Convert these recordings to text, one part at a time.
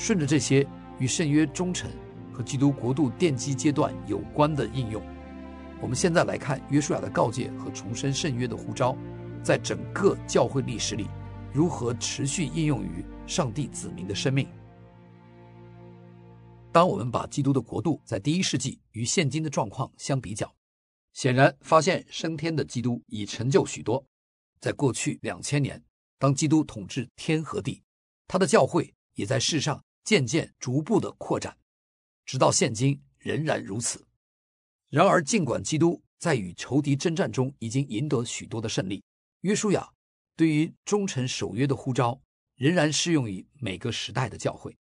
顺着这些与圣约忠诚和基督国度奠基阶段有关的应用，我们现在来看约书亚的告诫和重申圣约的呼召，在整个教会历史里如何持续应用于上帝子民的生命。当我们把基督的国度在第一世纪与现今的状况相比较，显然发现升天的基督已成就许多。在过去2000年，当基督统治天和地，他的教会也在世上渐渐逐步的扩展，直到现今仍然如此。然而尽管基督在与仇敌征战中已经赢得许多的胜利，约书亚对于忠诚守约的呼召仍然适用于每个时代的教会。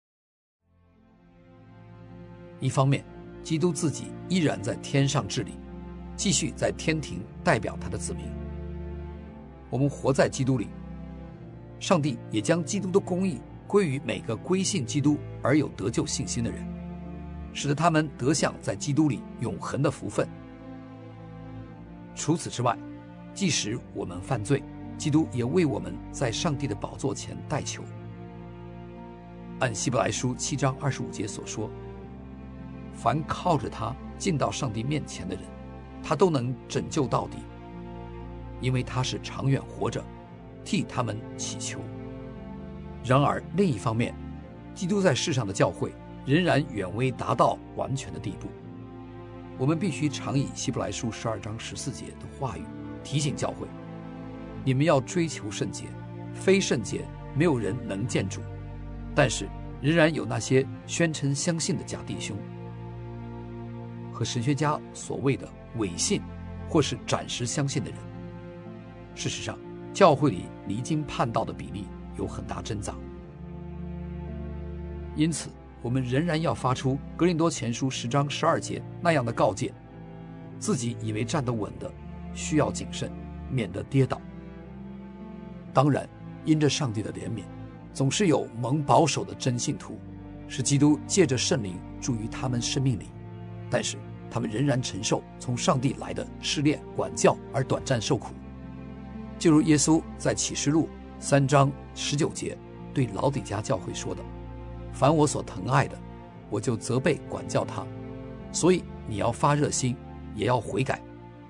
一方面，基督自己依然在天上治理，继续在天庭代表他的子民。我们活在基督里，上帝也将基督的公义归于每个归信基督而有得救信心的人，使得他们得享在基督里永恒的福分。除此之外，即使我们犯罪，基督也为我们在上帝的宝座前代求。按希伯来书7章25节所说，凡靠着他进到上帝面前的人，他都能拯救到底，因为他是长远活着，替他们祈求。然而另一方面，基督在世上的教会仍然远未达到完全的地步。我们必须常以希伯来书12章14节的话语提醒教会，你们要追求圣洁，非圣洁没有人能见主。但是仍然有那些宣称相信的假弟兄和神学家所谓的伪信或是暂时相信的人。事实上，教会里离经叛道的比例有很大增长。因此我们仍然要发出哥林多前书10章12节那样的告诫，自己以为站得稳的需要谨慎，免得跌倒。当然因着上帝的怜悯，总是有蒙保守的真信徒，使基督借着圣灵住于他们生命里，但是他们仍然承受从上帝来的试炼管教而短暂受苦。就如耶稣在启示录3章19节对老底嘉教会说的，凡我所疼爱的，我就责备管教他，所以你要发热心，也要悔改。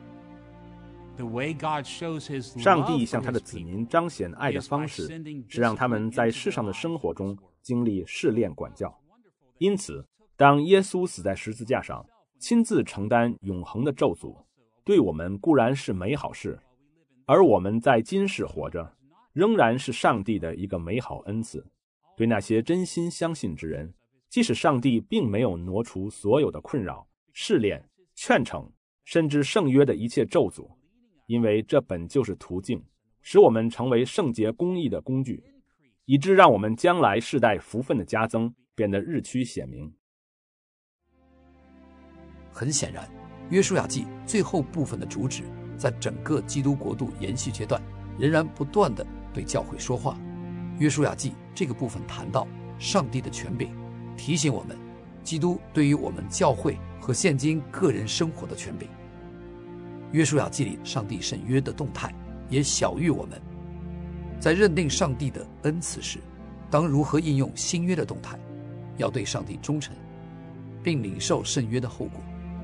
上帝向他的子民彰显爱的方式，是让他们在世上的生活中经历试炼管教。因此当耶稣死在十字架上，亲自承担永恒的咒诅，对我们固然是美好事，而我们在今世活着，仍然是上帝的一个美好恩赐。对那些真心相信之人，即使上帝并没有挪除所有的困扰、试炼、劝惩，甚至圣约的一切咒诅，因为这本就是途径，使我们成为圣洁公义的工具，以致让我们将来世代福分的加增变得日趋显明。 很显然，约书亚记最后部分的主旨，在整个基督国度延续阶段仍然不断地对教会说话。约书亚记这个部分谈到上帝的权柄，提醒我们基督对于我们教会和现今个人生活的权柄。约书亚记里上帝圣约的动态也晓谕我们，在认定上帝的恩赐时，当如何应用新约的动态，要对上帝忠诚，并领受圣约的后果。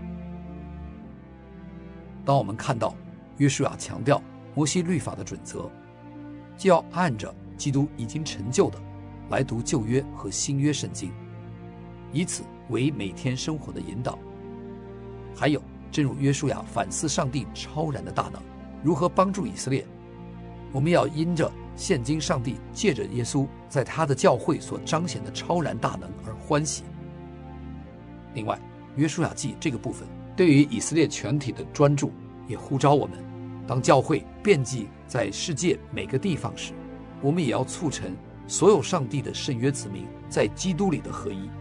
当我们看到约书亚强调摩西律法的准则，就要按着基督已经成就的来读旧约和新约圣经，以此为每天生活的引导。还有正如约书亚反思上帝超然的大能如何帮助以色列，我们要因着现今上帝借着耶稣在他的教会所彰显的超然大能而欢喜。另外，约书亚记这个部分对于以色列全体的专注，也呼召我们，当教会遍及在世界每个地方时，我们也要促成所有上帝的圣约子民在基督里的合一。